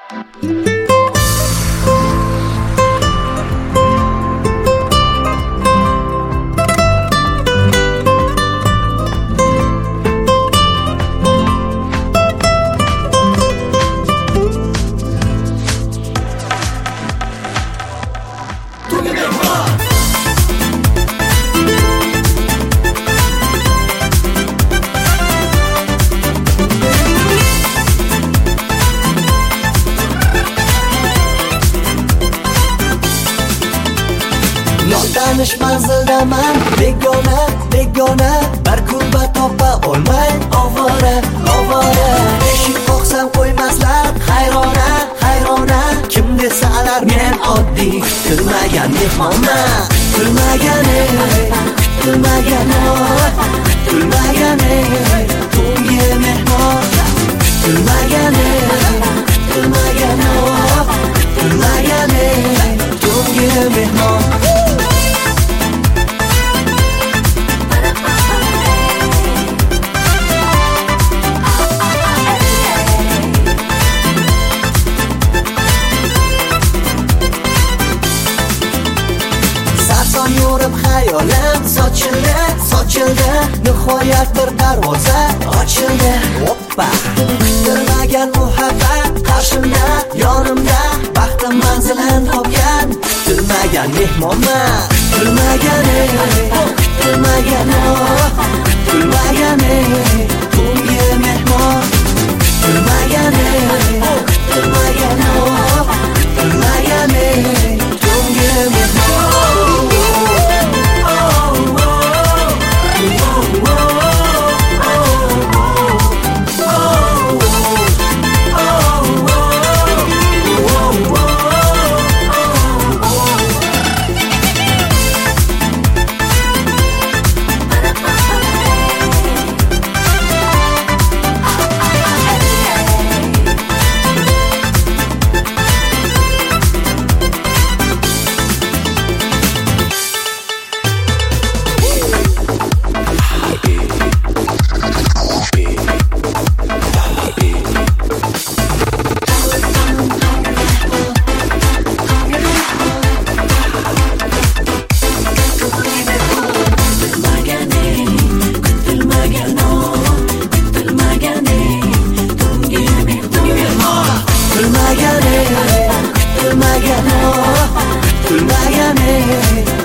Tanish manzildaman begona bir kurba topa olmay ovora eshik qoqsam qo'ymaslar hayrona kim desalar men oddiy kutilmagan mehmonman kutilmagani tungi mehmon kutilmagani tungi mehmon Yorib xayolim sochildi nihoyat bir darvoza ochildi hoppa kutilmagan muhabbat qarshimda yonimda baxtim manzilin topgan kutilmagan mehmonman kutilmagani tungi mehmon kutilmagani tungi mehmon kutilmagani